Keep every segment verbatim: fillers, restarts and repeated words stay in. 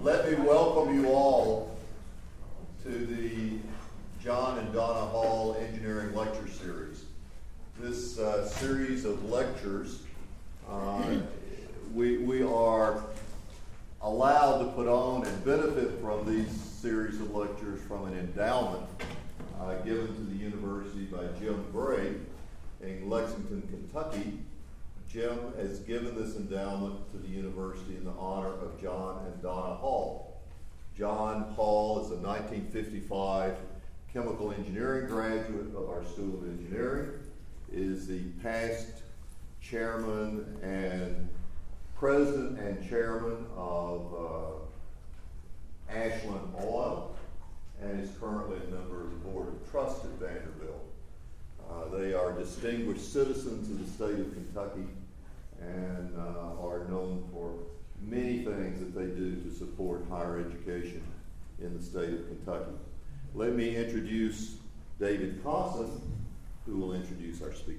Let me welcome you all to the John and Donna Hall Engineering Lecture Series. This uh, series of lectures, uh, we, we are allowed to put on and benefit from these series of lectures from an endowment uh, given to the university by Jim Bray in Lexington, Kentucky. Jim has given this endowment to the university in the honor of John and Donna Hall. John Hall is a nineteen fifty-five chemical engineering graduate of our School of Engineering, is the past chairman and president and chairman of uh, Ashland Oil, and is currently a member of the Board of Trust at Vanderbilt. Uh, they are distinguished citizens of the state of Kentucky and uh, are known for many things that they do to support higher education in the state of Kentucky. Let me introduce David Cosson, who will introduce our speaker.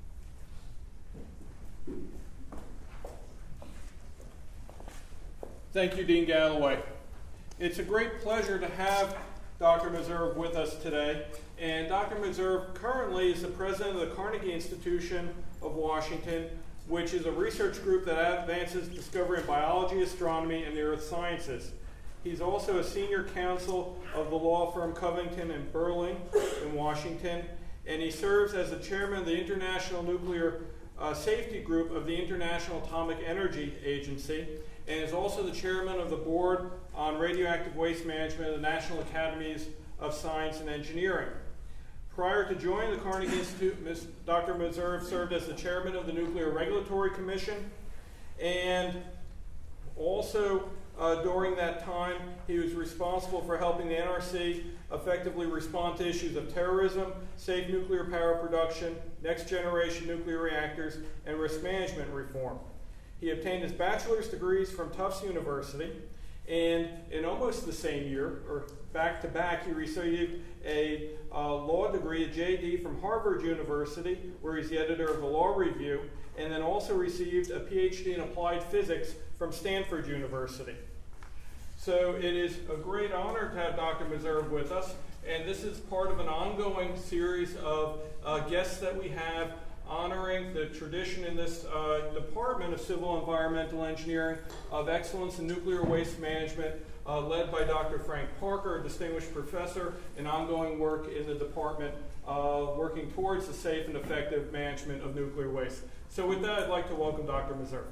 Thank you, Dean Galloway. It's a great pleasure to have Doctor Meserve with us today. And Doctor Meserve currently is the president of the Carnegie Institution of Washington, which is a research group that advances discovery in biology, astronomy, and the earth sciences. He's also a senior counsel of the law firm Covington and Burling in Washington, and he serves as the chairman of the International Nuclear uh, Safety Group of the International Atomic Energy Agency, and is also the chairman of the board on radioactive waste management of the National Academies of Science and Engineering. Prior to joining the Carnegie Institute, Miz Doctor Meserve served as the chairman of the Nuclear Regulatory Commission, and also uh, during that time he was responsible for helping the N R C effectively respond to issues of terrorism, safe nuclear power production, next generation nuclear reactors, and risk management reform. He obtained his bachelor's degrees from Tufts University, and in almost the same year, or back to back, he received a uh, law degree, a J D from Harvard University, where he's the editor of the Law Review, and then also received a P H D in applied physics from Stanford University. So it is a great honor to have Doctor Meserve with us, and this is part of an ongoing series of uh, guests that we have honoring the tradition in this uh, Department of Civil Environmental Engineering of excellence in nuclear waste management, uh, led by Doctor Frank Parker, a distinguished professor in ongoing work in the department, uh, working towards the safe and effective management of nuclear waste. So with that, I'd like to welcome Doctor Meserve.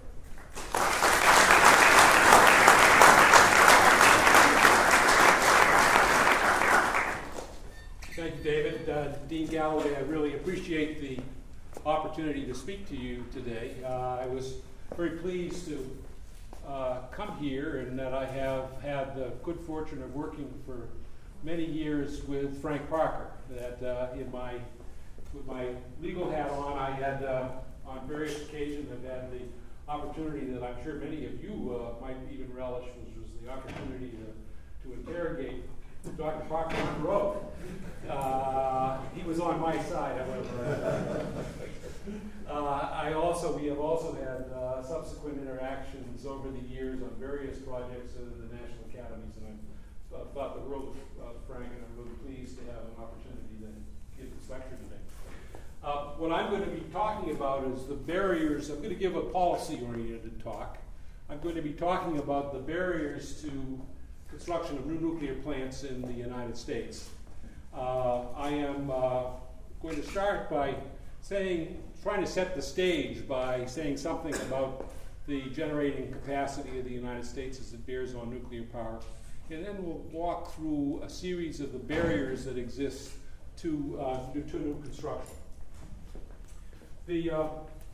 Thank you, David. Uh, Dean Galloway, I really appreciate the opportunity to speak to you today. Uh, I was very pleased to uh, come here, and that I have had the good fortune of working for many years with Frank Parker. That uh, in my with my legal hat on, I had uh, on various occasions have had the opportunity that I'm sure many of you uh, might even relish, which was the opportunity to, to interrogate Doctor Parker on the road. Uh, he was on my side, however. uh, I also, we have also had uh, subsequent interactions over the years on various projects in the National Academies, and I uh, thought the world of uh, Frank, and I'm really pleased to have an opportunity to give this lecture today. Uh, what I'm going to be talking about is the barriers. I'm going to give a policy-oriented talk. I'm going to be talking about the barriers to construction of new nuclear plants in the United States. Uh, I am uh, going to start by saying, trying to set the stage by saying something about the generating capacity of the United States as it bears on nuclear power, and then we'll walk through a series of the barriers that exist to, uh, to new construction. The, uh,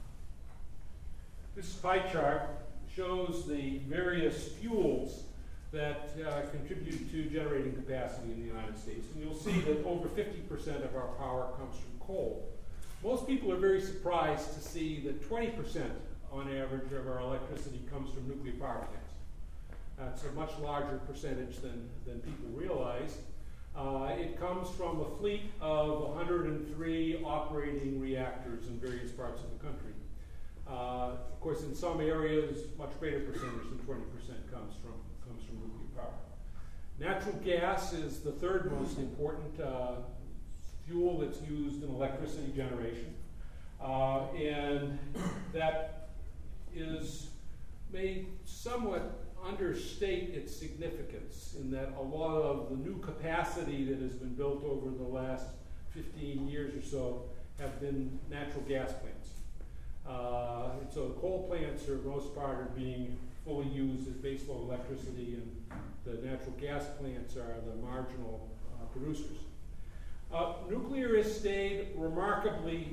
this pie chart shows the various fuels that uh, contribute to generating capacity in the United States. And you'll see that over fifty percent of our power comes from coal. Most people are very surprised to see that twenty percent on average of our electricity comes from nuclear power plants. That's a much larger percentage than, than people realize. Uh, it comes from a fleet of one hundred three operating reactors in various parts of the country. Uh, of course, in some areas, much greater percentage than twenty percent comes from comes from nuclear power. Natural gas is the third most important uh, fuel that's used in electricity generation. Uh, and that is may somewhat understate its significance in that a lot of the new capacity that has been built over the last fifteen years or so have been natural gas plants. Uh, and so the coal plants, for the most part, are being fully used as baseload electricity, and the natural gas plants are the marginal uh, producers. Uh, nuclear has stayed remarkably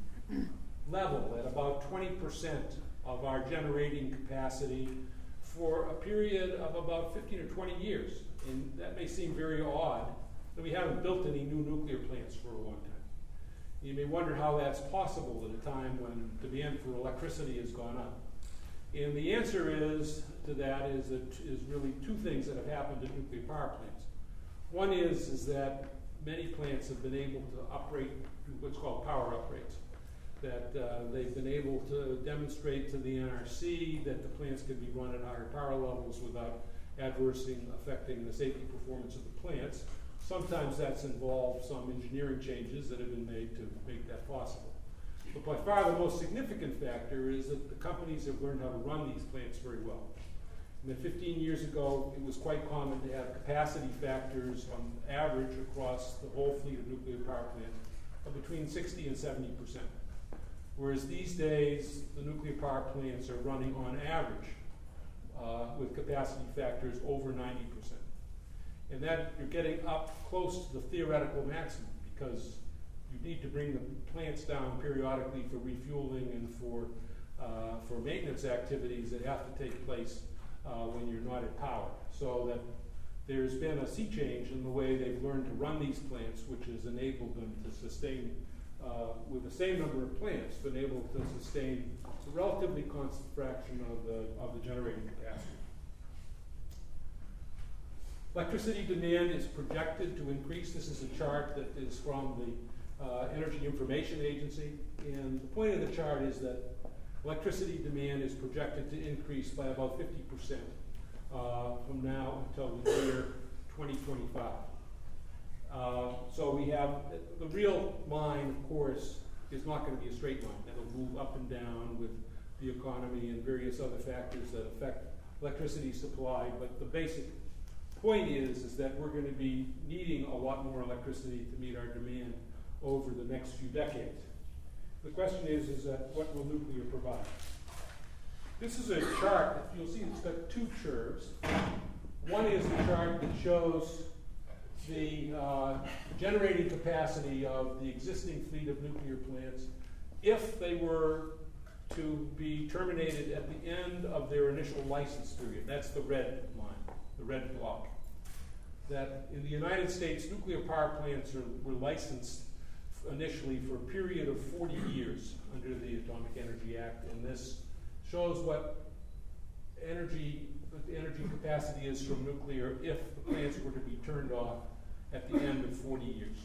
level at about twenty percent of our generating capacity for a period of about fifteen or twenty years. And that may seem very odd, that we haven't built any new nuclear plants for a long time. You may wonder how that's possible at a time when demand for electricity has gone up. And the answer is to that is that is really two things that have happened at nuclear power plants. One is is that many plants have been able to operate through what's called power upgrades. That uh, they've been able to demonstrate to the N R C that the plants can be run at higher power levels without adversely affecting the safety performance of the plants. Sometimes that's involved some engineering changes that have been made to make that possible. But by far the most significant factor is that the companies have learned how to run these plants very well. And then fifteen years ago, it was quite common to have capacity factors on average across the whole fleet of nuclear power plants of between sixty and seventy percent. Whereas these days, the nuclear power plants are running on average uh, with capacity factors over ninety percent. And that you're getting up close to the theoretical maximum, because you need to bring the plants down periodically for refueling and for, uh, for maintenance activities that have to take place uh, when you're not at power. So that there's been a sea change in the way they've learned to run these plants, which has enabled them to sustain Uh, with the same number of plants, been able to sustain a relatively constant fraction of the, of the generating capacity. Electricity demand is projected to increase. This is a chart that is from the uh, Energy Information Agency, and the point of the chart is that electricity demand is projected to increase by about fifty percent uh, from now until the year twenty twenty-five. Uh, so we have, the real line, of course, is not going to be a straight line. It'll move up and down with the economy and various other factors that affect electricity supply. But the basic point is, is that we're going to be needing a lot more electricity to meet our demand over the next few decades. The question is, is that what will nuclear provide? This is a chart that you'll see it's got two curves. One is the chart that shows the uh, generating capacity of the existing fleet of nuclear plants if they were to be terminated at the end of their initial license period. That's the red line, the red block. That in the United States, nuclear power plants are, were licensed initially for a period of forty years under the Atomic Energy Act, and this shows what energy, what the energy capacity is from nuclear if the plants were to be turned off at the end of forty years.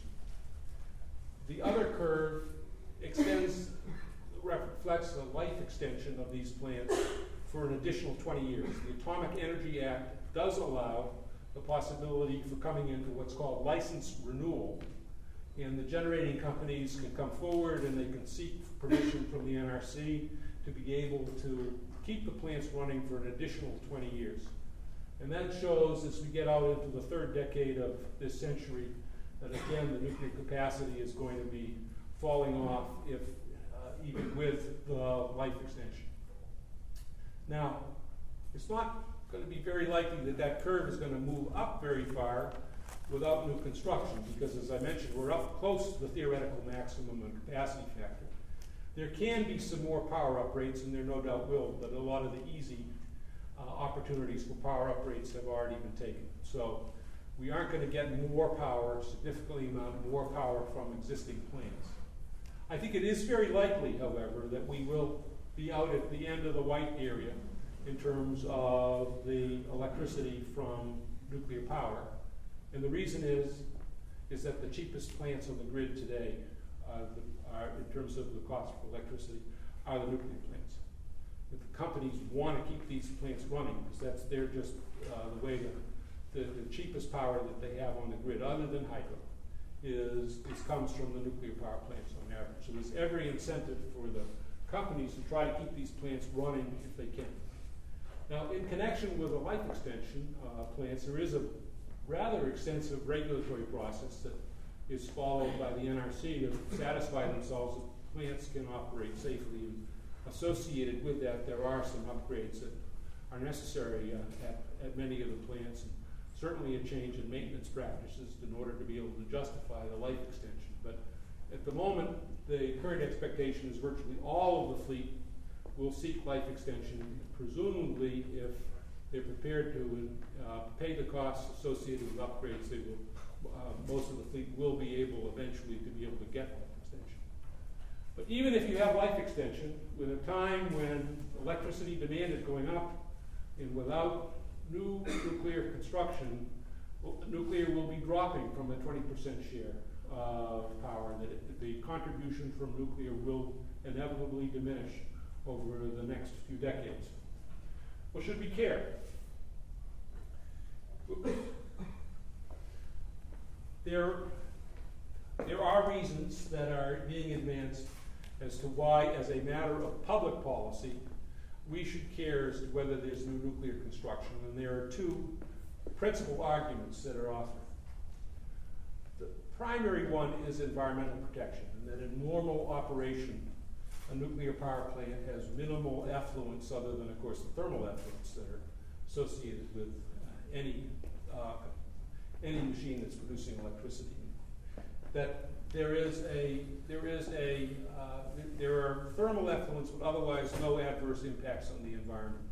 The other curve extends, reflects the life extension of these plants for an additional twenty years. The Atomic Energy Act does allow the possibility for coming into what's called license renewal, and the generating companies can come forward and they can seek permission from the N R C to be able to keep the plants running for an additional twenty years. And that shows, as we get out into the third decade of this century, that again, the nuclear capacity is going to be falling off, if uh, even with the life extension. Now, it's not going to be very likely that that curve is going to move up very far without new construction, because as I mentioned, we're up close to the theoretical maximum and capacity factor. There can be some more power uprates, and there no doubt will, but a lot of the easy Uh, opportunities for power upgrades have already been taken. So we aren't going to get more power, significantly amount more power from existing plants. I think it is very likely, however, that we will be out at the end of the white area in terms of the electricity from nuclear power. And the reason is, is that the cheapest plants on the grid today, uh, the, are, in terms of the cost of electricity, are the nuclear plants. that the companies want to keep these plants running, because that's, they're just uh, the way the, the, the cheapest power that they have on the grid, other than hydro, is, is comes from the nuclear power plants on average. So there's every incentive for the companies to try to keep these plants running if they can. Now, in connection with the life extension uh, plants, there is a rather extensive regulatory process that is followed by the N R C to satisfy themselves that plants can operate safely. And associated with that, there are some upgrades that are necessary uh, at, at many of the plants, and certainly a change in maintenance practices in order to be able to justify the life extension. But at the moment, the current expectation is virtually all of the fleet will seek life extension, presumably if they're prepared to uh, pay the costs associated with upgrades, they will, uh, most of the fleet will be able eventually to be able to get life extension. But even if you have life extension, with a time when electricity demand is going up, and without new nuclear construction, well, nuclear will be dropping from a twenty percent share of power, that it, the contribution from nuclear will inevitably diminish over the next few decades. Well, should we care? There, there are reasons that are being advanced as to why, as a matter of public policy, we should care as to whether there's new nuclear construction. And there are two principal arguments that are offered. The primary one is environmental protection, and that in normal operation, a nuclear power plant has minimal effluents other than, of course, the thermal effluents that are associated with uh, any, uh, any machine that's producing electricity. That there is a, there is a, uh, there are thermal effluents with otherwise no adverse impacts on the environment.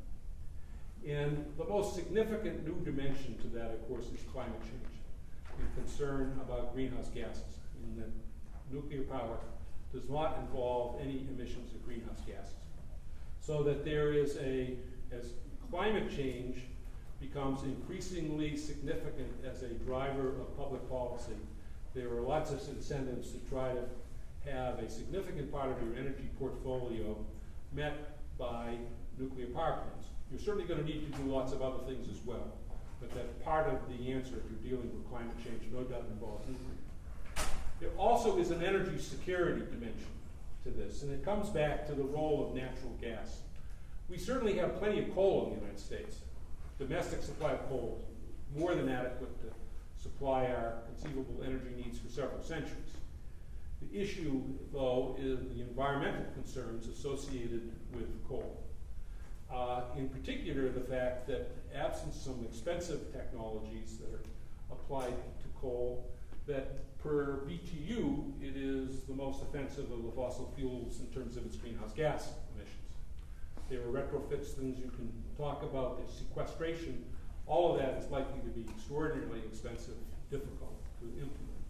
And the most significant new dimension to that, of course, is climate change and concern about greenhouse gases, in that nuclear power does not involve any emissions of greenhouse gases. So that there is a, as climate change becomes increasingly significant as a driver of public policy, there are lots of incentives to try to have a significant part of your energy portfolio met by nuclear power plants. You're certainly going to need to do lots of other things as well, but that part of the answer if you're dealing with climate change no doubt involves nuclear. There also is an energy security dimension to this, and it comes back to the role of natural gas. We certainly have plenty of coal in the United States. Domestic supply of coal is more than adequate to supply our conceivable energy needs for several centuries. The issue, though, is the environmental concerns associated with coal. Uh, in particular, the fact that absent some expensive technologies that are applied to coal, that per B T U, it is the most offensive of the fossil fuels in terms of its greenhouse gas emissions. There are retrofits, things you can talk about, there's sequestration. All of that is likely to be extraordinarily expensive, difficult to implement.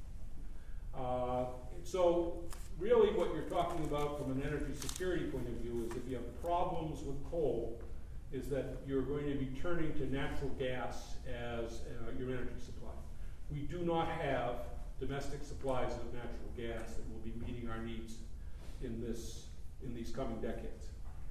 Uh, so really what you're talking about from an energy security point of view is if you have problems with coal, is that you're going to be turning to natural gas as uh, your energy supply. We do not have domestic supplies of natural gas that will be meeting our needs in this in these coming decades.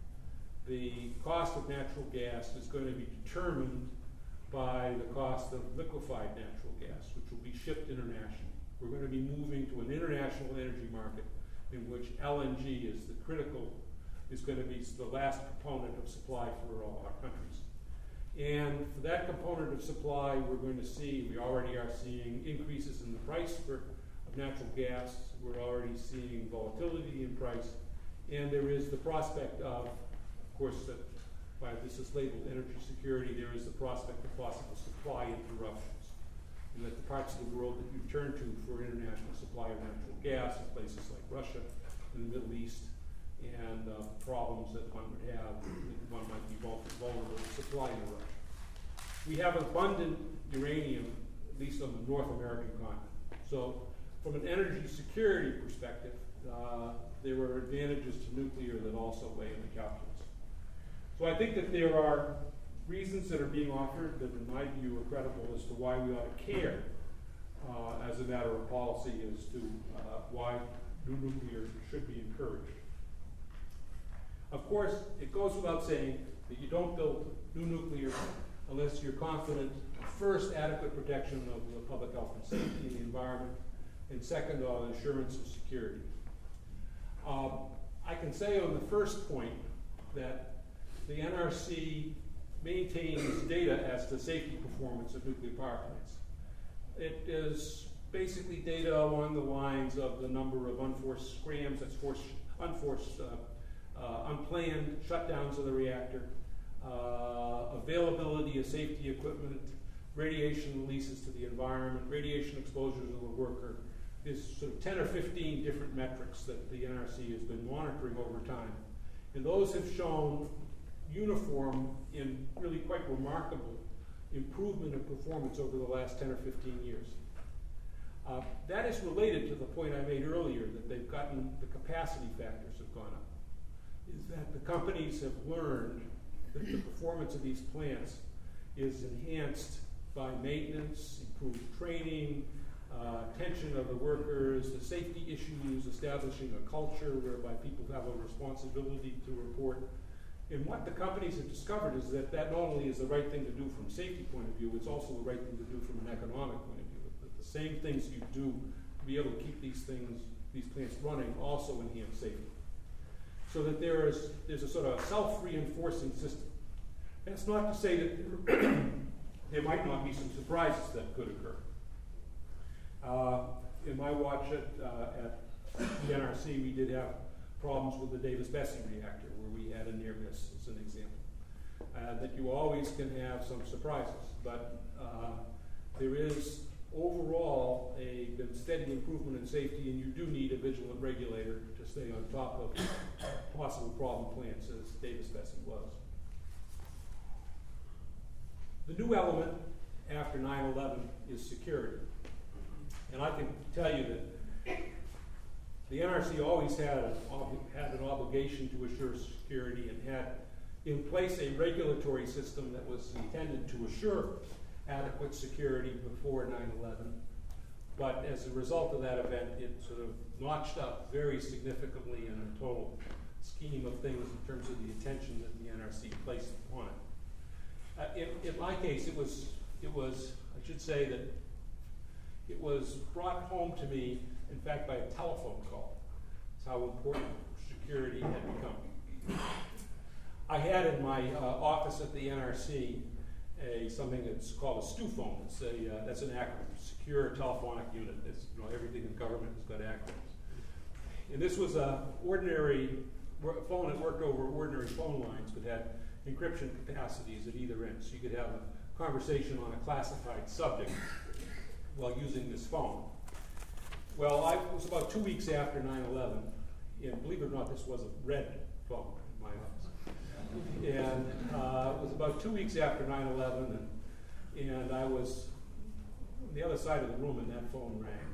The cost of natural gas is going to be determined by the cost of liquefied natural gas, which will be shipped internationally. We're going to be moving to an international energy market in which L N G is the critical, is going to be the last component of supply for all our countries. And for that component of supply, we're going to see, we already are seeing increases in the price for, of natural gas. We're already seeing volatility in price. And there is the prospect of, of course, that by this is labeled energy security, there is the prospect of possible supply interruptions. And that the parts of the world that you turn to for international supply of natural gas in places like Russia and the Middle East, and uh, problems that one would have, that one might be vulnerable to supply interruption. We have abundant uranium, at least on the North American continent. So from an energy security perspective, uh, there are advantages to nuclear that also weigh in the calculus. So I think that there are reasons that are being offered that in my view are credible as to why we ought to care uh, as a matter of policy as to uh, why new nuclear should be encouraged. Of course, it goes without saying that you don't build new nuclear unless you're confident, first, adequate protection of the public health and safety and the environment, and second, on assurance of security. Um, I can say on the first point that the N R C maintains data as to safety performance of nuclear power plants. It is basically data along the lines of the number of unforced scrams, that's forced, unforced, uh, uh, unplanned shutdowns of the reactor, uh, availability of safety equipment, radiation releases to the environment, radiation exposure to the worker. There's sort of ten or fifteen different metrics that the N R C has been monitoring over time. And those have shown uniform in really quite remarkable improvement of performance over the last ten or fifteen years. Uh, that is related to the point I made earlier that they've gotten, the capacity factors have gone up. Is that the companies have learned that the performance of these plants is enhanced by maintenance, improved training, uh, attention of the workers, the safety issues, establishing a culture whereby people have a responsibility to report. And what the companies have discovered is that that not only is the right thing to do from a safety point of view, it's also the right thing to do from an economic point of view. That the same things you do to be able to keep these things, these plants running, also enhance safety. So that there is there's a sort of self-reinforcing system. That's not to say that there, there might not be some surprises that could occur. Uh, in my watch at, uh, at the N R C, we did have problems with the Davis-Besse reactor, where we had a near miss, as an example. Uh, that you always can have some surprises, but uh, there is overall a been steady improvement in safety, and you do need a vigilant regulator to stay on top of possible problem plants, as Davis-Besse was. The new element after nine eleven is security. And I can tell you that the N R C always had an, had an obligation to assure security and had in place a regulatory system that was intended to assure adequate security before nine eleven. But as a result of that event, it sort of notched up very significantly in the total scheme of things in terms of the attention that the N R C placed upon it. Uh, in, in my case, it was, it was, I should say that it was brought home to me, in fact, by a telephone call. That's how important security had become. I had in my uh, office at the N R C a something that's called a STU phone. It's a, uh, that's an acronym, Secure Telephonic Unit. It's, you know, everything in government has got acronyms. And this was a ordinary phone that worked over ordinary phone lines, but had encryption capacities at either end. So you could have a conversation on a classified subject while using this phone. Well, I, it was about two weeks after nine eleven, and believe it or not, this was a red phone in my office. And uh, it was about two weeks after nine eleven, and, and I was on the other side of the room, and that phone rang.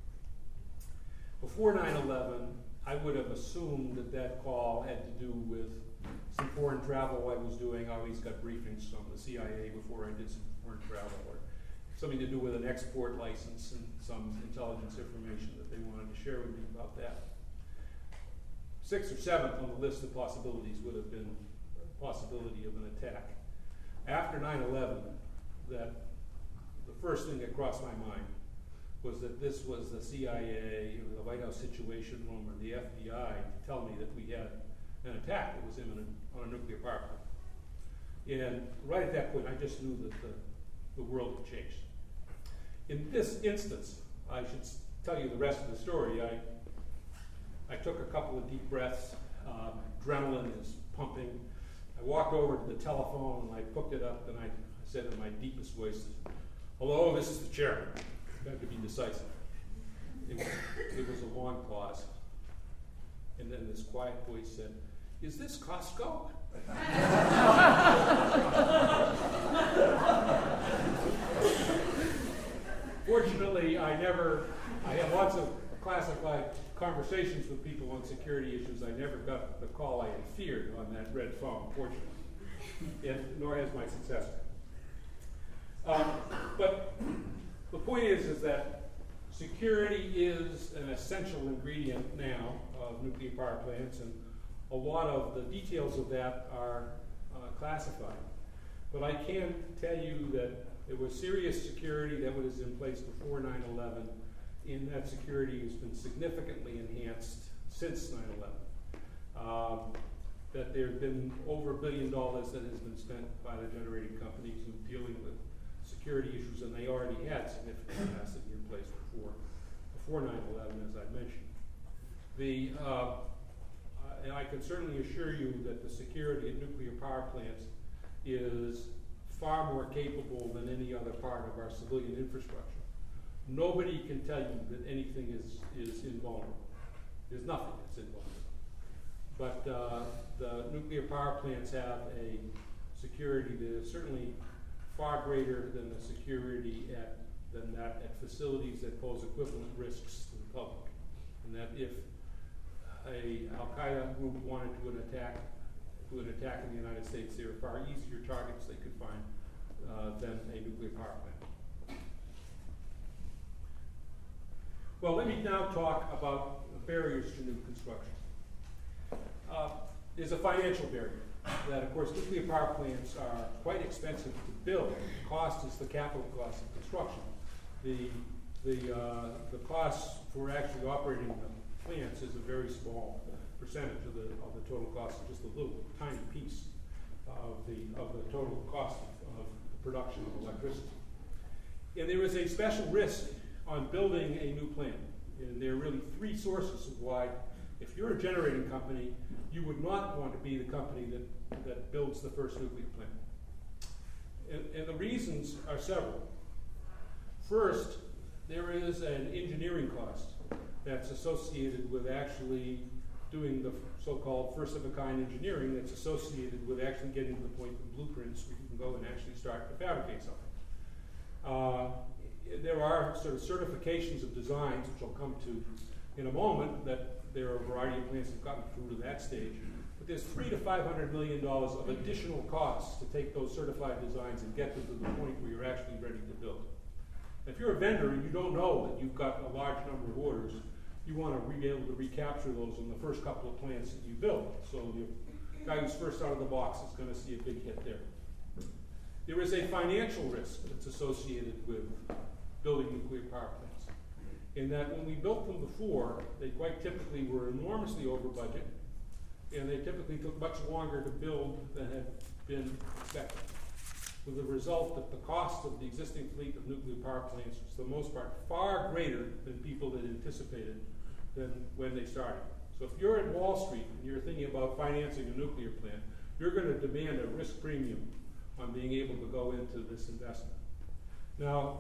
Before nine eleven, I would have assumed that that call had to do with some foreign travel I was doing. I always got briefings from the C I A before I did some foreign travel, or something to do with an export license and some intelligence information that they wanted to share with me about that. Sixth or seventh on the list of possibilities would have been a possibility of an attack. After nine eleven, that the first thing that crossed my mind was that this was the C I A, or the White House Situation Room, or the F B I to tell me that we had an attack that was imminent on a nuclear power plant. And right at that point, I just knew that the, the world had changed. In this instance, I should tell you the rest of the story. I, I took a couple of deep breaths. Um, adrenaline is pumping. I walked over to the telephone, and I picked it up, and I, I said in my deepest voice, "Hello, this is the chairman." I had to be decisive. It was, it was a long pause. And then this quiet voice said, "Is this Costco?" Fortunately, I never, I had lots of classified conversations with people on security issues. I never got the call I had feared on that red phone, fortunately, and nor has my successor. Um, but the point is, is that security is an essential ingredient now of nuclear power plants, and a lot of the details of that are uh, classified. But I can tell you that there was serious security that was in place before nine eleven, and that security has been significantly enhanced since nine eleven. Um, that there have been over a billion dollars that has been spent by the generating companies in dealing with security issues, and they already had significant capacity in place before before nine eleven, as I mentioned. The uh, and I can certainly assure you that the security at nuclear power plants is far more capable than any other part of our civilian infrastructure. Nobody can tell you that anything is, is invulnerable. There's nothing that's invulnerable. But uh, the nuclear power plants have a security that is certainly far greater than the security at, than that at facilities that pose equivalent risks to the public. And that if a Al-Qaeda group wanted to an attack, to an attack in the United States, they were far easier targets they could find uh, than a nuclear power plant. Well, let me now talk about barriers to new construction. Uh, there's a financial barrier that, of course, nuclear power plants are quite expensive to build. The cost is the capital cost of construction. The, the, uh, the cost for actually operating the plants is a very small percentage of the, of the total cost, just a little tiny piece of the, of the total cost of, of the production of electricity. And there is a special risk on building a new plant. And there are really three sources of why, if you're a generating company, you would not want to be the company that, that builds the first nuclear plant. And, and the reasons are several. First, there is an engineering cost that's associated with actually doing the so-called first-of-a-kind engineering that's associated with actually getting to the point of blueprints where you can go and actually start to fabricate something. Uh, there are sort of certifications of designs, which I'll come to in a moment, that there are a variety of plants that have gotten through to that stage. But there's three to five hundred million dollars of additional costs to take those certified designs and get them to the point where you're actually ready to build. If you're a vendor and you don't know that you've got a large number of orders, you want to be able to recapture those in the first couple of plants that you build. So the guy who's first out of the box is going to see a big hit there. There is a financial risk that's associated with building nuclear power plants, in that when we built them before, they quite typically were enormously over budget, and they typically took much longer to build than had been expected, with the result that the cost of the existing fleet of nuclear power plants was, for the most part, far greater than people had anticipated than when they started. So if you're at Wall Street and you're thinking about financing a nuclear plant, you're going to demand a risk premium on being able to go into this investment. Now,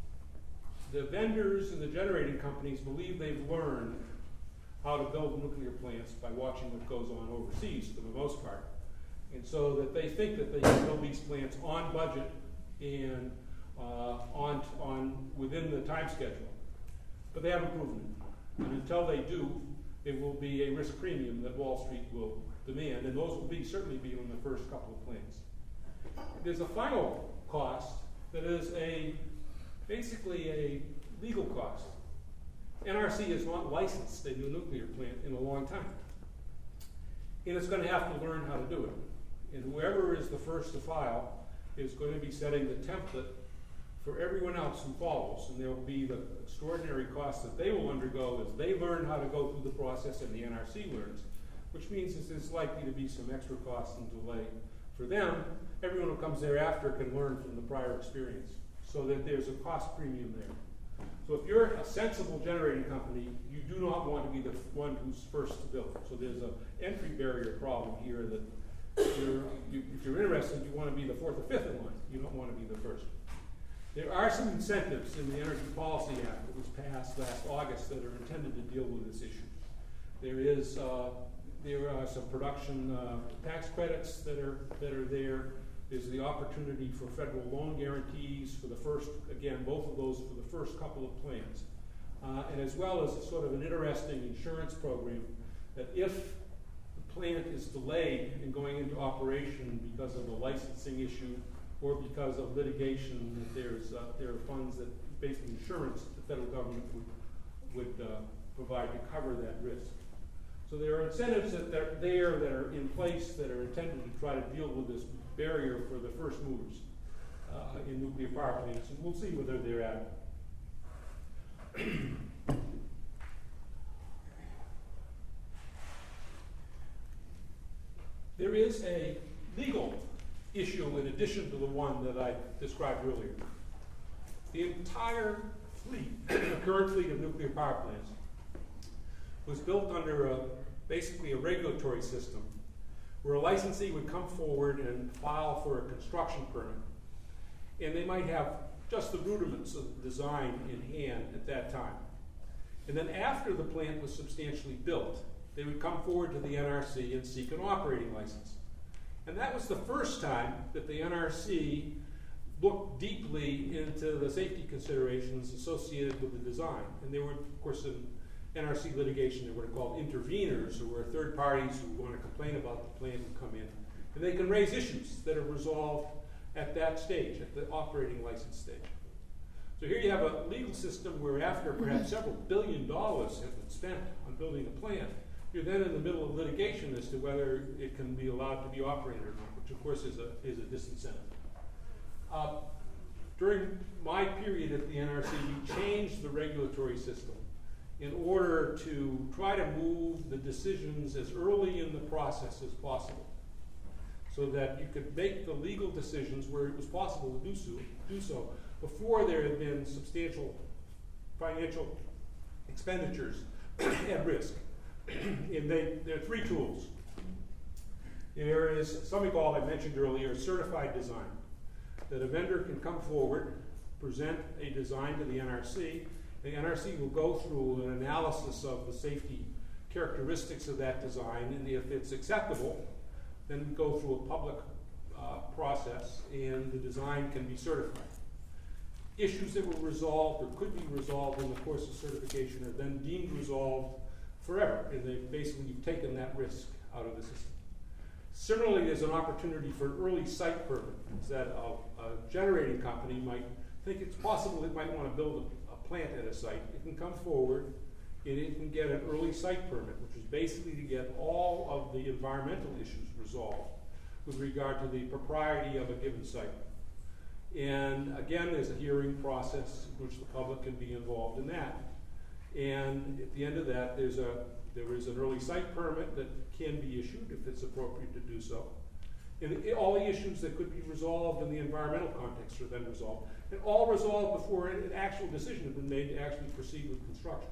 the vendors and the generating companies believe they've learned how to build nuclear plants by watching what goes on overseas, for the most part. And so that they think that they can build these plants on budget and uh, on, on within the time schedule. But they haven't proven it. And until they do, it will be a risk premium that Wall Street will demand, and those will be certainly be on the first couple of plants. There's a final cost that is a basically a legal cost. N R C has not licensed a new nuclear plant in a long time. And it's going to have to learn how to do it. And whoever is the first to file is going to be setting the template for everyone else who follows. And there will be the extraordinary costs that they will undergo as they learn how to go through the process and the N R C learns, which means there's likely to be some extra cost and delay. For them, everyone who comes thereafter can learn from the prior experience, so that there's a cost premium there. So if you're a sensible generating company, you do not want to be the one who's first to build. So there's an entry barrier problem here that if you're, you, if you're interested, you want to be the fourth or fifth in line. You don't want to be the first. There are some incentives in the Energy Policy Act that was passed last August that are intended to deal with this issue. There is uh, there are some production uh, tax credits that are that are there. There's the opportunity for federal loan guarantees for the first, again, both of those for the first couple of plants. Uh, and as well as a sort of an interesting insurance program that if the plant is delayed in going into operation because of a licensing issue or because of litigation, that there's, uh, there are funds that, basically insurance, the federal government would, would uh, provide to cover that risk. So there are incentives that are there that are in place that are intended to try to deal with this barrier for the first movers uh, in nuclear power plants, and we'll see whether they're adequate. There is a legal issue in addition to the one that I described earlier. The entire fleet, the current fleet of nuclear power plants, was built under a, basically a regulatory system where a licensee would come forward and file for a construction permit. And they might have just the rudiments of the design in hand at that time. And then after the plant was substantially built, they would come forward to the N R C and seek an operating license. And that was the first time that the N R C looked deeply into the safety considerations associated with the design. And there were, of course, in N R C litigation, there were called interveners, who were third parties who want to complain about the plant and come in. And they can raise issues that are resolved at that stage, at the operating license stage. So here you have a legal system where after perhaps several billion dollars have been spent on building a plant, you're then in the middle of litigation as to whether it can be allowed to be operated or not, which of course is a, is a disincentive. Uh, during my period at the N R C, we changed the regulatory system in order to try to move the decisions as early in the process as possible, so that you could make the legal decisions where it was possible to do so, do so before there had been substantial financial expenditures at risk. And they, there are three tools. There is something called, I mentioned earlier, certified design, that a vendor can come forward, present a design to the N R C. The N R C will go through an analysis of the safety characteristics of that design, and if it's acceptable, then go through a public uh, process, and the design can be certified. Issues that were resolved or could be resolved in the course of certification are then deemed resolved forever, and they've basically taken that risk out of the system. Similarly, there's an opportunity for an early site permit, is that a, a generating company might think it's possible it might want to build a, a plant at a site. It can come forward and it can get an early site permit, which is basically to get all of the environmental issues resolved with regard to the propriety of a given site. And again, there's a hearing process in which the public can be involved in that. And at the end of that, there's a, there is an early site permit that can be issued if it's appropriate to do so. And it, all the issues that could be resolved in the environmental context are then resolved. And all resolved before an actual decision has been made to actually proceed with construction.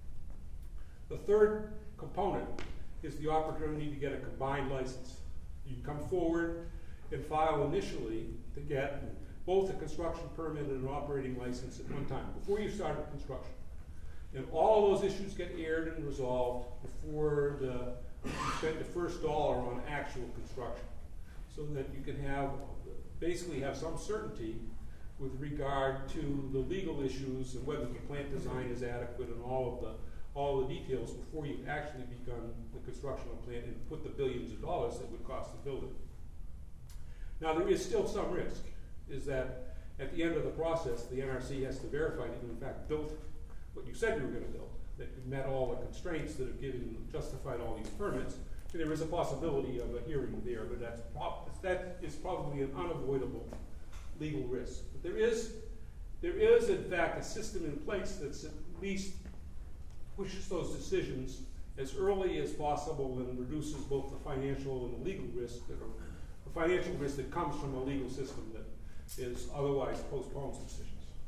The third component is the opportunity to get a combined license. You come forward and file initially to get both a construction permit and an operating license at one time, before you start construction. And all of those issues get aired and resolved before the, you spend the first dollar on actual construction, so that you can have, basically have some certainty with regard to the legal issues and whether the plant design is adequate and all of the all the details before you've actually begun the construction of the plant and put the billions of dollars that would cost to build it. Now, there is still some risk, is that at the end of the process, the N R C has to verify that you in fact built what you said you were going to build, that you met all the constraints that have given, justified all these permits. And there is a possibility of a hearing there, but that's prob that is probably an unavoidable legal risk. But there is, there is in fact a system in place that's at least pushes those decisions as early as possible and reduces both the financial and the legal risk that are, the financial risk that comes from a legal system that is otherwise postpones decisions.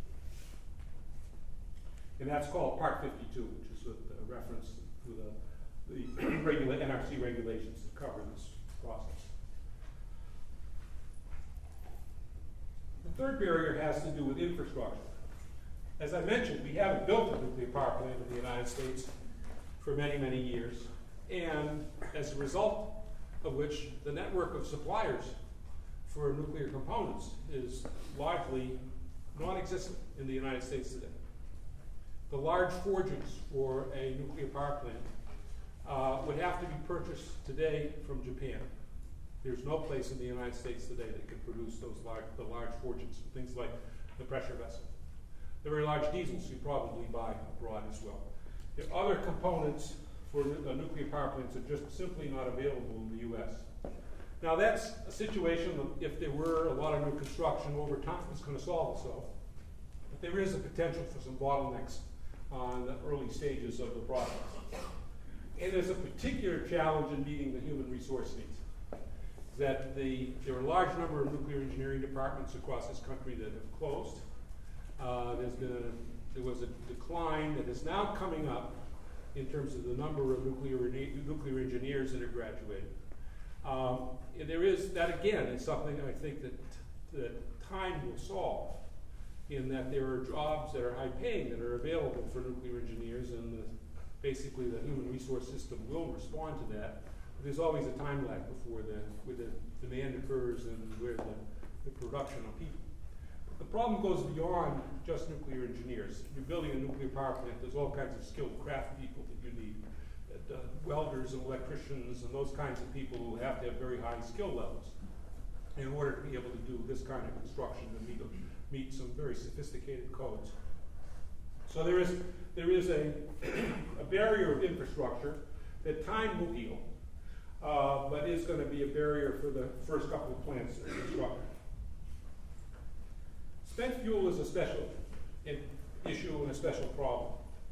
And that's called Part fifty-two, which is a, a reference to the, the regula N R C regulations that cover this process. The third barrier has to do with infrastructure. As I mentioned, we haven't built a nuclear power plant in the United States for many, many years. And as a result of which, the network of suppliers for nuclear components is largely non-existent in the United States today. The large forgings for a nuclear power plant uh, would have to be purchased today from Japan. There's no place in the United States today that can produce those large, the large forgings, things like the pressure vessel. The very large diesels you probably buy abroad as well. There are other components for nu- uh, nuclear power plants are just simply not available in the U S. Now that's a situation that if there were a lot of new construction over time, it's going to solve itself. But there is a potential for some bottlenecks on the early stages of the process. And there's a particular challenge in meeting the human resource needs. That the, there are a large number of nuclear engineering departments across this country that have closed. Uh, there's been a, there was a decline that is now coming up in terms of the number of nuclear, nuclear engineers that are graduating. Um, and there is, that again is something I think that, that time will solve, in that there are jobs that are high paying that are available for nuclear engineers, and the, basically the human resource system will respond to that. But there's always a time lag before the, where the demand occurs and where the, the production of people. But the problem goes beyond just nuclear engineers. If you're building a nuclear power plant, there's all kinds of skilled craft people that you need. Uh, welders and electricians and those kinds of people who have to have very high skill levels in order to be able to do this kind of construction and meet, meet some very sophisticated codes. So there is, there is a, a barrier of infrastructure that time will heal, uh, but is going to be a barrier for the first couple of plants that are constructed. Spent fuel is a special issue and a special problem.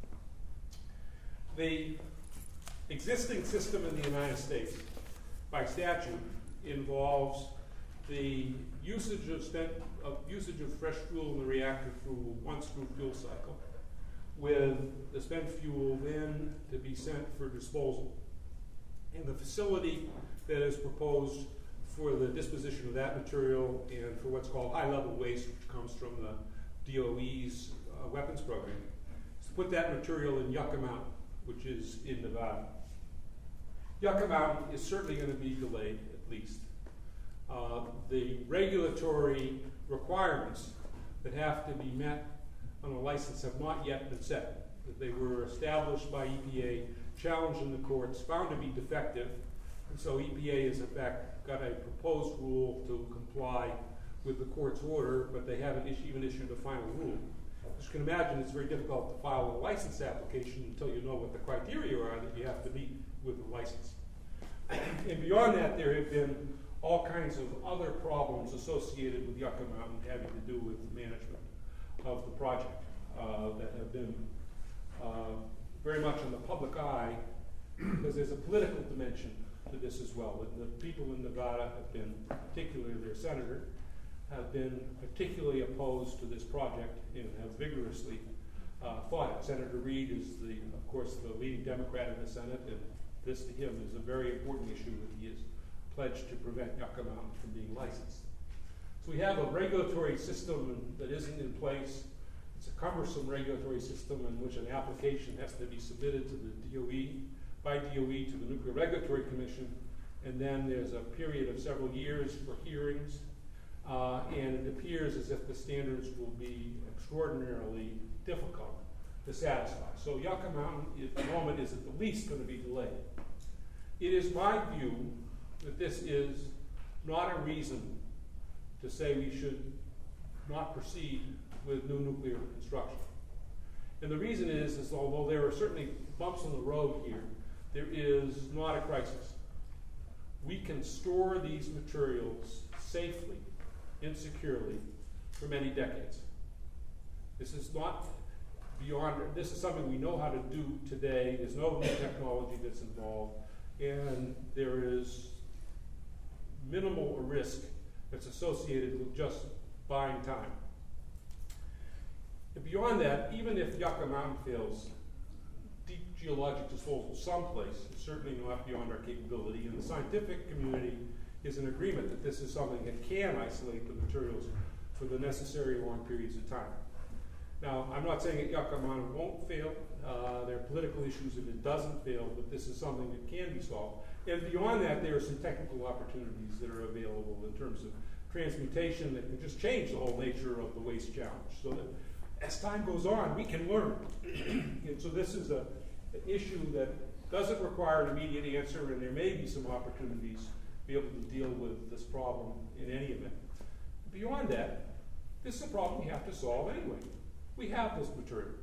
The existing system in the United States, by statute, involves the usage of spent of usage of fresh fuel in the reactor through once through fuel cycle, with the spent fuel then to be sent for disposal. And the facility that is proposed for the disposition of that material and for what's called high-level waste, which comes from the D O E's uh, weapons program, is to put that material in Yucca Mountain, which is in Nevada. Yucca Mountain is certainly going to be delayed, at least. Uh, the regulatory requirements that have to be met on a license have not yet been set. They were established by E P A, challenged in the courts, found to be defective, and so E P A has in fact got a proposed rule to comply with the court's order, but they haven't issued, even issued a final rule. As you can imagine, it's very difficult to file a license application until you know what the criteria are that you have to meet with the license. And beyond that, there have been all kinds of other problems associated with Yucca Mountain having to do with the management of the project uh, that have been uh, very much in the public eye, because there's a political dimension to this as well. And the people in Nevada have been, particularly their senator, have been particularly opposed to this project and have vigorously uh, fought it. Senator Reid is, the, of course, the leading Democrat in the Senate, and this to him is a very important issue that he has pledged to prevent Yucca Mountain from being licensed. So we have a regulatory system that isn't in place. It's a cumbersome regulatory system in which an application has to be submitted to the D O E, by D O E to the Nuclear Regulatory Commission, and then there's a period of several years for hearings, uh, and it appears as if the standards will be extraordinarily difficult to satisfy. So Yucca Mountain, at the moment, is at the least going to be delayed. It is my view that this is not a reason to say we should not proceed with new nuclear construction. And the reason is, is although there are certainly bumps on the road here, there is not a crisis. We can store these materials safely and securely for many decades. This is not beyond, this is something we know how to do today. There's no new technology that's involved, and there is minimal risk that's associated with just buying time. And beyond that, even if Yucca Mountain fails, deep geologic disposal someplace is certainly not beyond our capability, and the scientific community is in agreement that this is something that can isolate the materials for the necessary long periods of time. Now, I'm not saying that Yucca Mountain won't fail. Uh, there are political issues if it doesn't fail, but this is something that can be solved. And beyond that, there are some technical opportunities that are available in terms of transmutation that can just change the whole nature of the waste challenge. So that as time goes on, we can learn. And so this is a, an issue that doesn't require an immediate answer, and there may be some opportunities to be able to deal with this problem in any event. Beyond that, this is a problem we have to solve anyway. We have this material.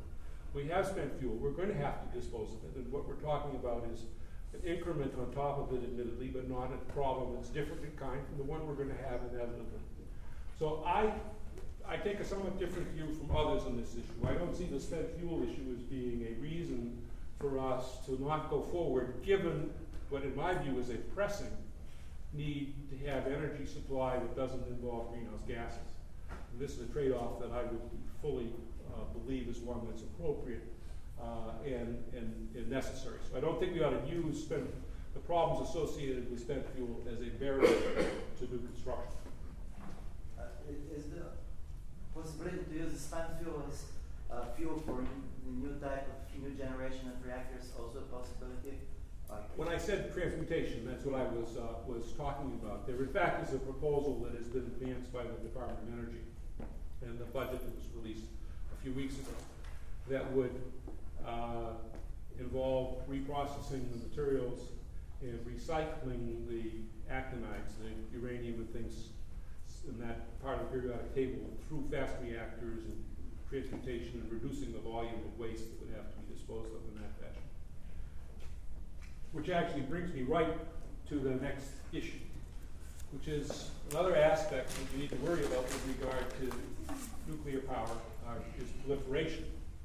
we have spent fuel, we're going to have to dispose of it, and what we're talking about is an increment on top of it, admittedly, but not a problem that's different in kind from the one we're going to have inevitably. So I, I take a somewhat different view from others on this issue. I don't see the spent fuel issue as being a reason for us to not go forward, given what in my view is a pressing need to have energy supply that doesn't involve greenhouse gases. And this is a trade-off that I would fully uh, believe is one that's appropriate uh, and, and, and necessary. So I don't think we ought to use spent, the problems associated with spent fuel as a barrier to new construction. Uh, is the possibility to use spent fuel as uh, fuel for the new type of new generation of reactors also a possibility? Like when I said transmutation, that's what I was uh, was talking about. There, in fact, is a proposal that has been advanced by the Department of Energy, and the budget that was released a few weeks ago, that would uh, involve reprocessing the materials and recycling the actinides, the uranium and things in that part of the periodic table through fast reactors and transmutation and reducing the volume of waste that would have to be disposed of in that fashion. Which actually brings me right to the next issue, which is another aspect that you need to worry about with regard to nuclear power, uh, is proliferation.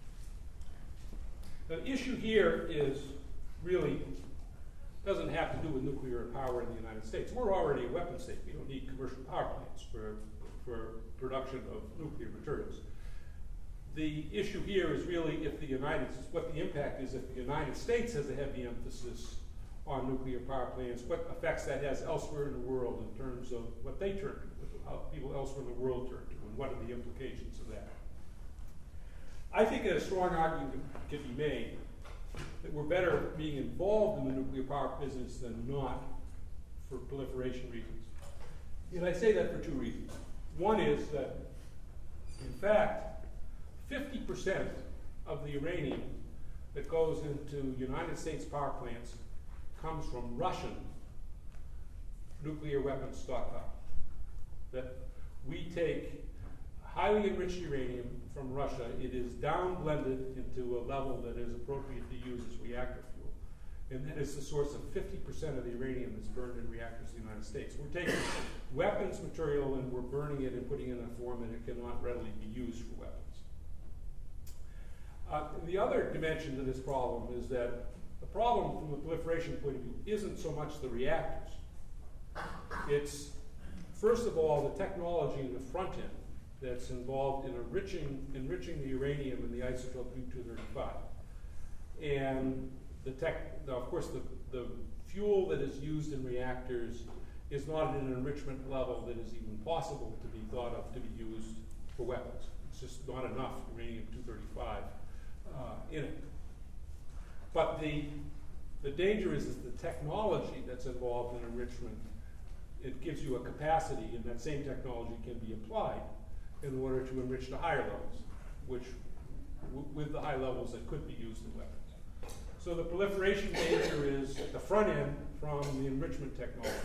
The issue here is really doesn't have to do with nuclear power in the United States. We're already a weapon state. We don't need commercial power plants for, for production of nuclear materials. The issue here is really if the United States, what the impact is if the United States has a heavy emphasis on nuclear power plants, what effects that has elsewhere in the world in terms of what they turn to, how people elsewhere in the world turn to, and what are the implications of that. I think a strong argument can be made that we're better being involved in the nuclear power business than not for proliferation reasons. And I say that for two reasons. One is that, in fact, fifty percent of the uranium that goes into United States power plants comes from Russian nuclear weapons stockpile. That we take highly enriched uranium from Russia, it is down blended into a level that is appropriate to use as reactor fuel. And that is the source of fifty percent of the uranium that's burned in reactors in the United States. We're taking weapons material and we're burning it and putting it in a form that it cannot readily be used for weapons. Uh, the other dimension to this problem is that the problem from the proliferation point of view isn't so much the reactors. It's, first of all, the technology in the front end that's involved in enriching, enriching the uranium in the isotope U two thirty-five. And the tech, now of course, the, the fuel that is used in reactors is not at an enrichment level that is even possible to be thought of to be used for weapons. It's just not enough uranium two thirty-five uh, in it. But the, the danger is, is the technology that's involved in enrichment. It gives you a capacity, and that same technology can be applied in order to enrich the higher levels, which w with the high levels that could be used in weapons. So the proliferation danger is at the front end from the enrichment technology.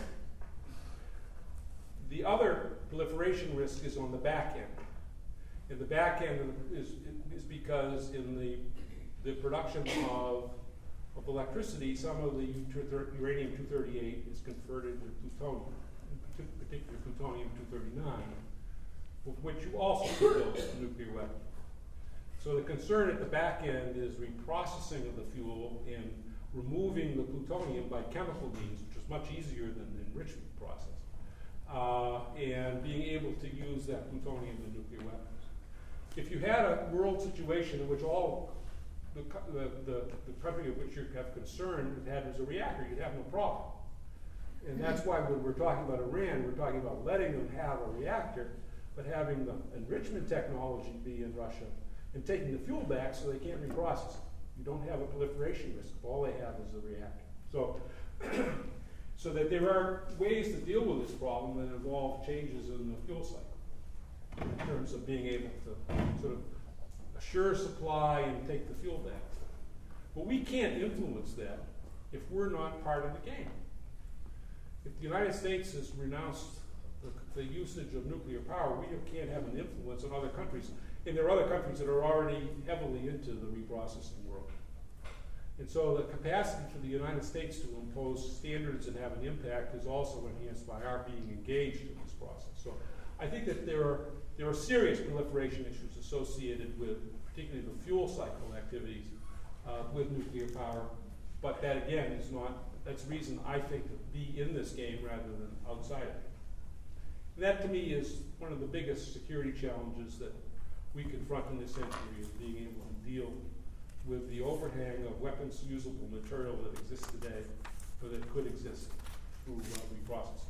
The other proliferation risk is on the back end. And the back end is, is because in the, the production of, of electricity, some of the uranium two thirty-eight is converted to plutonium, in particular plutonium two thirty-nine, with which you also build a nuclear weapon. So the concern at the back end is reprocessing of the fuel and removing the plutonium by chemical means, which is much easier than the enrichment process, uh, and being able to use that plutonium in nuclear weapons. If you had a world situation in which all the, the, the, the country of which you have concern had as a reactor, you'd have no problem. And that's why when we're talking about Iran, we're talking about letting them have a reactor, but having the enrichment technology be in Russia and taking the fuel back so they can't reprocess it. You don't have a proliferation risk. All they have is a reactor. So, so that there are ways to deal with this problem that involve changes in the fuel cycle in terms of being able to sort of assure supply and take the fuel back. But we can't influence that if we're not part of the game. If the United States has renounced the, the usage of nuclear power, we can't have an influence on other countries. And there are other countries that are already heavily into the reprocessing world. And so the capacity for the United States to impose standards and have an impact is also enhanced by our being engaged in this process. So I think that there are, there are serious proliferation issues associated with particularly the fuel cycle activities uh, with nuclear power. But that, again, is not, that's reason I think to be in this game rather than outside of it. And that, to me, is one of the biggest security challenges that we confront in this century, is being able to deal with the overhang of weapons usable material that exists today, or that could exist through uh, reprocessing.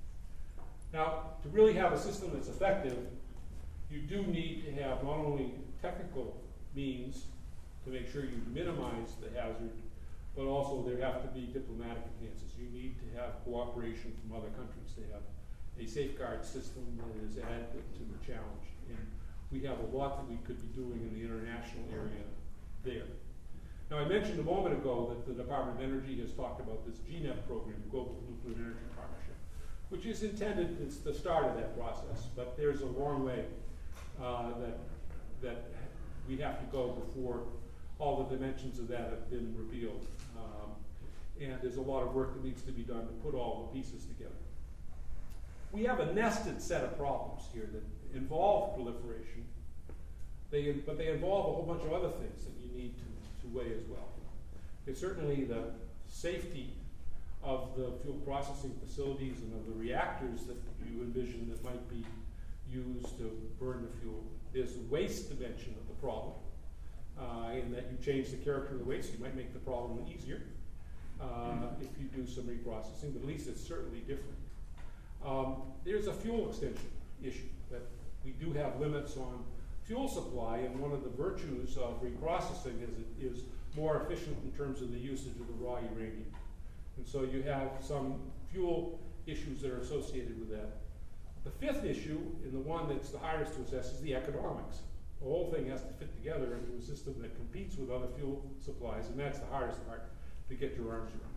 Now, to really have a system that's effective, you do need to have not only technical means to make sure you minimize the hazard, but also there have to be diplomatic advances. You need to have cooperation from other countries to have a safeguard system that is adequate to the challenge. And we have a lot that we could be doing in the international area there. Now, I mentioned a moment ago that the Department of Energy has talked about this G NEP program, Global Nuclear Energy Partnership, which is intended, it's the start of that process, but there's a long way uh, that, that we have to go before all the dimensions of that have been revealed. Um, and there's a lot of work that needs to be done to put all the pieces together. We have a nested set of problems here that involve proliferation, they, but they involve a whole bunch of other things that you need to, to weigh as well. It's certainly the safety of the fuel processing facilities and of the reactors that you envision that might be used to burn the fuel. There's the waste dimension of the problem, uh, in that you change the character of the waste, you might make the problem easier uh, if you do some reprocessing, but at least it's certainly different. Um, there's a fuel extension issue, that we do have limits on fuel supply, and one of the virtues of reprocessing is it is more efficient in terms of the usage of the raw uranium. And so you have some fuel issues that are associated with that. The fifth issue, and the one that's the hardest to assess, is the economics. The whole thing has to fit together into a system that competes with other fuel supplies, and that's the hardest part to get your arms around.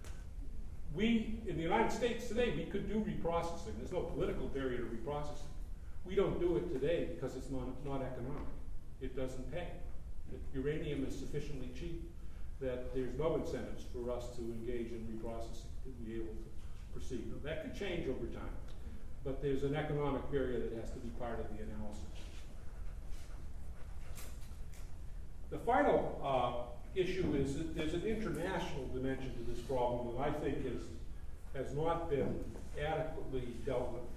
We, in the United States today, we could do reprocessing. There's no political barrier to reprocessing. We don't do it today because it's not, not economic. It doesn't pay. The uranium is sufficiently cheap that there's no incentives for us to engage in reprocessing to be able to proceed. Now, that could change over time, but there's an economic barrier that has to be part of the analysis. The final uh, issue is that there's an international dimension to this problem that I think is, has not been adequately dealt with.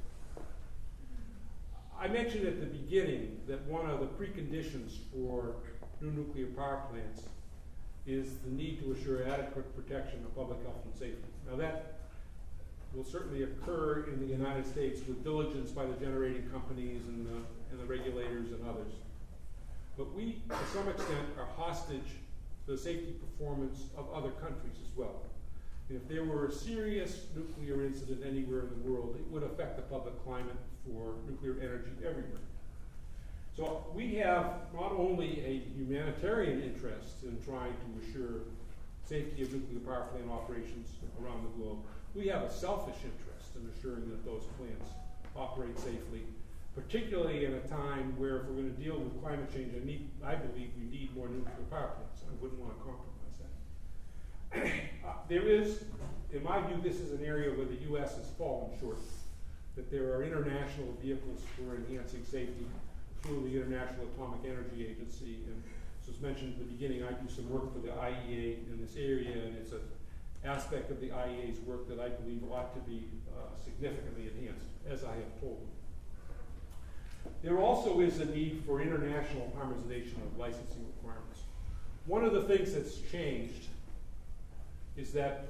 I mentioned at the beginning that one of the preconditions for new nuclear power plants is the need to assure adequate protection of public health and safety. Now that will certainly occur in the United States with diligence by the generating companies and the, and the regulators and others. But we, to some extent, are hostage to the safety performance of other countries as well. And if there were a serious nuclear incident anywhere in the world, it would affect the public climate for nuclear energy everywhere. So we have not only a humanitarian interest in trying to assure safety of nuclear power plant operations around the globe, we have a selfish interest in assuring that those plants operate safely, particularly in a time where if we're going to deal with climate change, I, need, I believe we need more nuclear power plants. I wouldn't want to compromise that. uh, there is, in my view, this is an area where the U S has fallen short, that there are international vehicles for enhancing safety through the International Atomic Energy Agency. And as was mentioned at the beginning, I do some work for the I E A in this area, and it's an aspect of the I E A's work that I believe ought to be uh, significantly enhanced, as I have told. There also is a need for international harmonization of licensing requirements. One of the things that's changed is that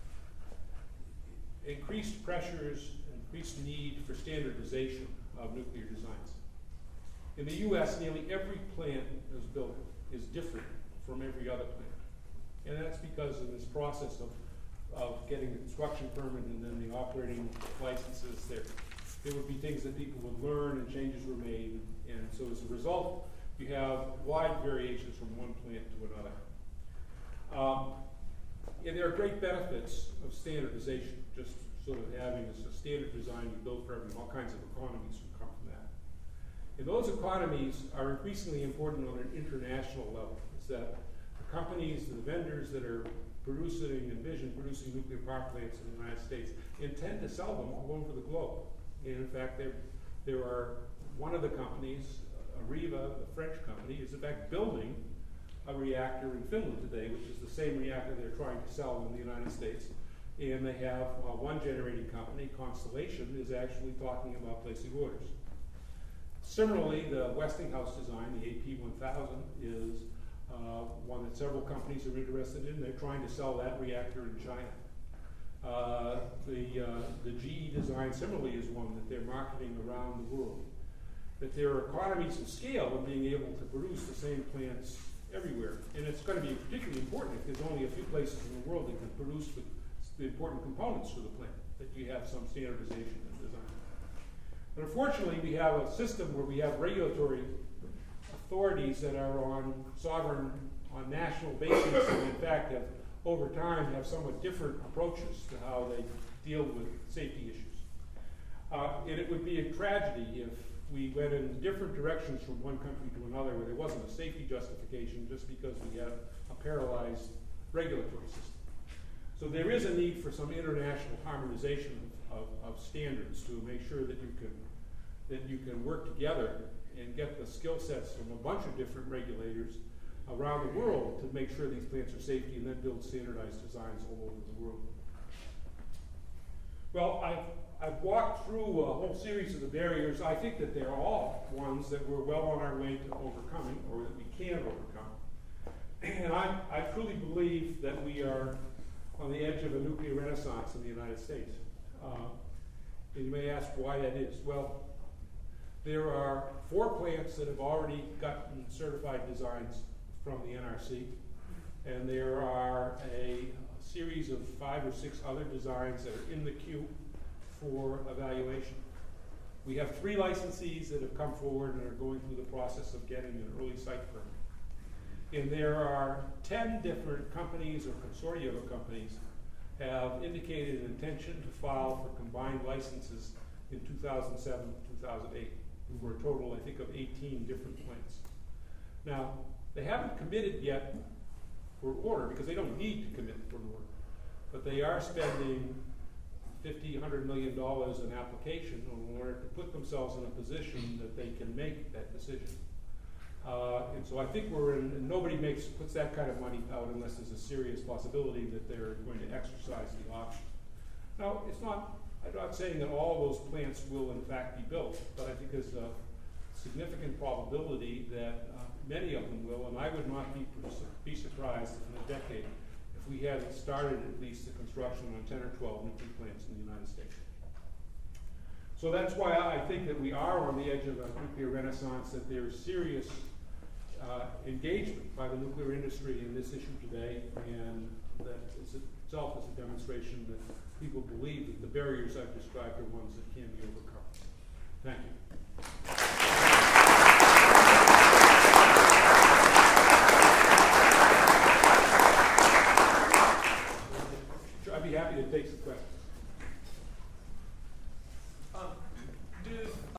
increased pressures, increased need for standardization of nuclear designs. In the U S, nearly every plant that's built is different from every other plant. And that's because in this process of, of getting the construction permit and then the operating licenses, there, there would be things that people would learn and changes were made. And so as a result, you have wide variations from one plant to another. Um, and there are great benefits of standardization, just sort of having a standard design you build for everyone. All kinds of economies would come from that. And those economies are increasingly important on an international level. It's that the companies, the vendors that are producing, envision producing nuclear power plants in the United States intend to sell them all over the globe. And in fact, there, there are one of the companies, Areva, the French company, is in fact building a reactor in Finland today, which is the same reactor they're trying to sell in the United States. And they have uh, one generating company, Constellation, is actually talking about placing orders. Similarly, the Westinghouse design, the A P one thousand, is uh, one that several companies are interested in. They're trying to sell that reactor in China. Uh, the, uh, the G E design similarly is one that they're marketing around the world. That there are economies of scale in being able to produce the same plants everywhere. And it's going to be particularly important if there's only a few places in the world that can produce the, the important components for the plant, that you have some standardization in design. But unfortunately, we have a system where we have regulatory authorities that are on sovereign, on national basis, and in fact have, over time, have somewhat different approaches to how they deal with safety issues. Uh, and it would be a tragedy if we went in different directions from one country to another where there wasn't a safety justification just because we have a paralyzed regulatory system. So there is a need for some international harmonization of, of, of standards to make sure that you can that you can work together and get the skill sets from a bunch of different regulators around the world to make sure these plants are safety and then build standardized designs all over the world. Well, I've, I've walked through a whole series of the barriers. I think that they're all ones that we're well on our way to overcoming, or that we can overcome. And I, I truly believe that we are on the edge of a nuclear renaissance in the United States. Uh, and you may ask why that is. Well, there are four plants that have already gotten certified designs from the N R C, and there are a series of five or six other designs that are in the queue for evaluation. We have three licensees that have come forward and are going through the process of getting an early site permit. And there are ten different companies or consortia of companies have indicated an intention to file for combined licenses in two thousand seven to two thousand eight, for a total, I think, of eighteen different plants. Now, they haven't committed yet for order because they don't need to commit for an order, but they are spending fifty, one hundred million dollars in application in order to put themselves in a position that they can make that decision. Uh, and so I think we're in, and nobody makes, puts that kind of money out unless there's a serious possibility that they're going to exercise the option. Now, it's not, I'm not saying that all those plants will in fact be built, but I think there's a significant probability that uh, many of them will, and I would not be, be surprised if in a decade if we hadn't started at least the construction on ten or twelve nuclear plants in the United States. So that's why I think that we are on the edge of a nuclear renaissance, that there's serious uh, engagement by the nuclear industry in this issue today, and that is itself is a demonstration that people believe that the barriers I've described are ones that can be overcome. Thank you. I'd be happy to take some questions.